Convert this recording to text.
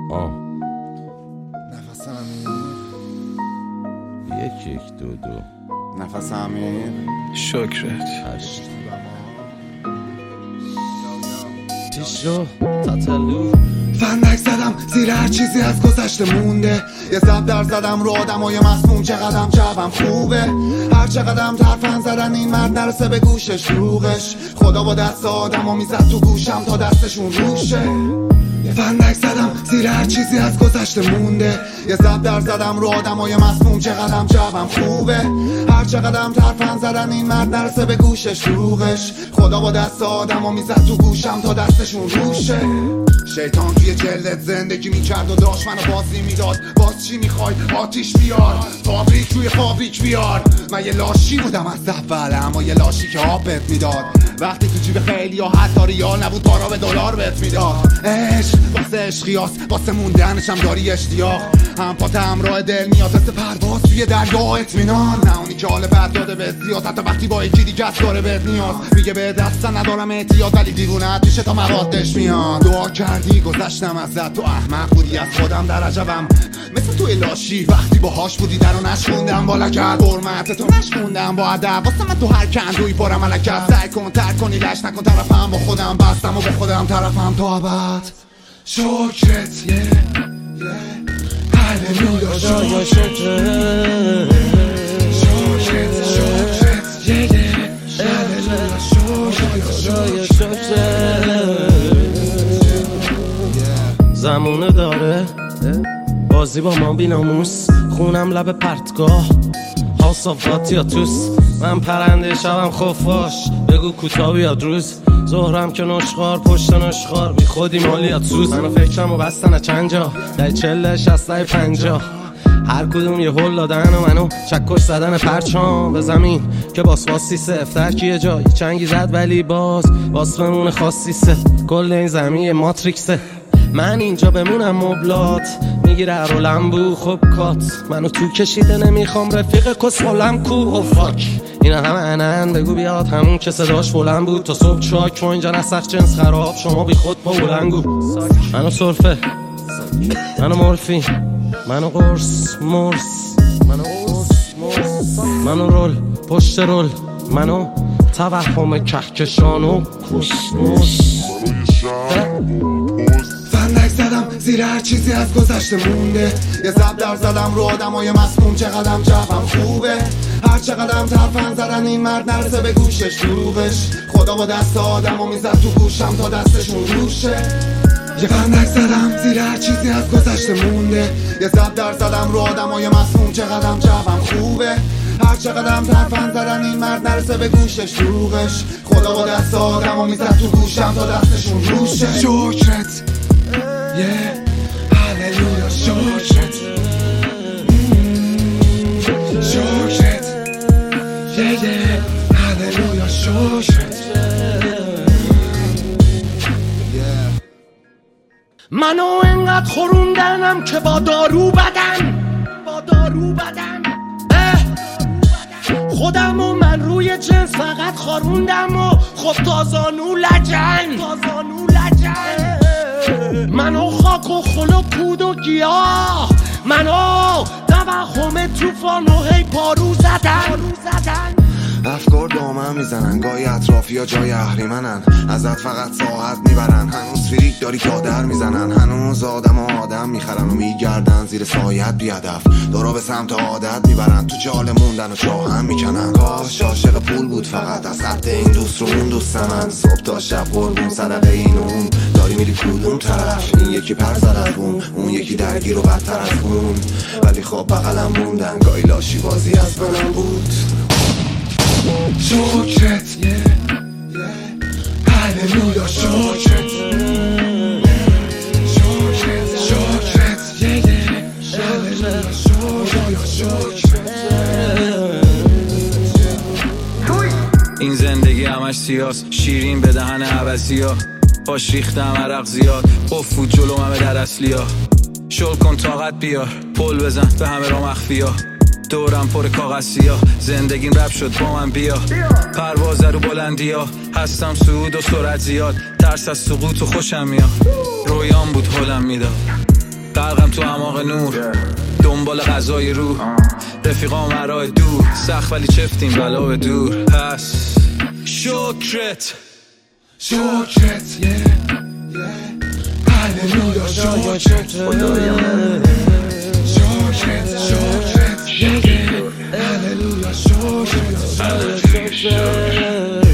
نفس عمیق، 1 1 2 2 نفس عمیق، شکرت 8 تیشو تاتلو فندک زدم زیر هر چیزی از گذشته مونده، یه زبدر زدم رو آدمای مسموم، چقدرم جوم خوبه، هر چقدرم ترفن زدن این مرد نرسه به گوشش روغش، خدا با دست آدمو میزد تو گوشم تا دستشون روشه. فندک زدم زیر هر چیزی از گذشته مونده، یه زبدر زدم رو آدمای مسموم، چقدرم جوم خوبه، هر چقدرم ترفن زدن این مرد نرسه به گوشش روغش، خدا با دست آدمو میزد تو گوشم تا دستشون روشه. شیطان توی جلدت زندگی میکرد و داشت منو بازی میداد، باز چی میخوای آتیش بیار، فابریک توی فابریک بیار. من یه لاشی بودم از اول، اما یه لاشی که آب بهت میداد، وقتی تو جیب خیلی یا حتی ریال نبود بارا به دلار بهت میداد. عشق واسه عشقیاس، واسه موندنشم داری اشتیاق، هم پات همراه دل میاد مثل پرواز توی دریا اطمینان، نه اونی که حال بد داده به زیاد، حتی وقتی با یکی دیگه از داره بهت نیاز، میگه به دستن ندارم احتیاط ولی دیوونت میشه تا موادش میاد. دعا کردی گذشتم ازت، تو احمق بودی از خودم در عجبم، مثل توی لاشی وقتی باهاش بودی درو نشوندم با لگد، حرمت تو نشوندم با ادب، واسه من تو هر کندوی پرم علکت، سعی کن ترک کنی لش نکن طرفم، با خودم بستم و با خودم طرفم تا ابد. شکرت هللویا شکرت زمونه داره بازی با ما بیناموس، خونم لب پرتگاه هاوس آف واتیاتوس، من پرنده شبم خفاش بگو کوتا بیاد روز، ظهرم که نشخار پشت نشخار بی خودی مالیات سوز، منو فکرم و بستن چند جا در 40 60 50، هر کدوم یه هول دادن و منو چکش زدن پرچام به زمین که باسواسی سفتر کیه جای چنگی زد ولی باز بمونه خاصی سه، کل این زمین ماتریکسه، من اینجا بمونم مبلات میگیره رو لمبو خب کات، منو تو کشیده نمیخوام رفیق کسخولم کو او فاک، اینا همه انن بگو بیاد همون که صداش بلند بود تا صبح چاک، ما اینجا نسخ جنس خراب شما بی خود با بلنگو، منو صرفه منو مورفین منو قرص مرس منو رول پشت رول منو توهم کهکشان و کسموس. فندک زدم زیر هر چیزی از گذشته مونده، یه زبدر زدم رو آدمای مسموم، چقدرم جوم خوبه، هر چقدرم ترفن زدن این مرد نرسه به گوشش روغش، خدا با دست آدمو میزد تو گوشم تا دستشون روشه. یه فندک زدم زیر هر چیزی از گذشته مونده، یه زبدر زدم رو آدمای مسموم، چقدرم جوم خوبه، هر چقدرم ترفن زدن این مرد نرسه به گوشش روغش، خدا با دست آدمو میزد تو گوشم تا دستشون روشه. شکرت هللویا شکرت شکرت هللویا شکرت. منو انقدر خوروندنم که با دارو بدن خودم و من روی جنس فقط خاروندم و خب تازانو لجن منو خاک و خل و کود و گیاه، منو توهم توفان و هی پارو زدن، افکار دامن میزنن، گاهی اطرافی ها جای اهریمنن، ازت فقط ساعت میبرن، هنوز فریک داری تا در میزنن، هنوز آدم میخرن و میگردن زیر سایت بیادف، دارا به سمت عادت میبرن، تو جال موندن و چاه هم میکنن، کاش عاشق پول بود فقط از خط این دوست رو اون دوست من، صبح تا شب قربون صدقه این اون، داری میری کدوم طرف، این یکی پر زد از اون یکی درگیر و بدتر از اون، ولی خب بغلم موندن، گاهی لاشی بازی از منم بود. شکرت هللویا شکرت هللویا شکرت. این زندگی همش سیاس، شیرین به دهن عوضیا، باش ریختم عرق زیاد، افود جلو همه در اصلیا، شل کن طاقت بیار، پل بزن به همه را مخفیا، دورم پر کاغذیا، زندگیم رب شد با من بیا، پرواز رو بلندیا، هستم صعود و سرعت زیاد، ترس از سقوط و خوشم میاد، رویام بود حالم میداد، غرقم تو اعماق نور دنبال غذای روح رفیقام ورای دور سخت ولی چفتیم بلا به دور پس شکرت هللویا شکرت هللویا شکرت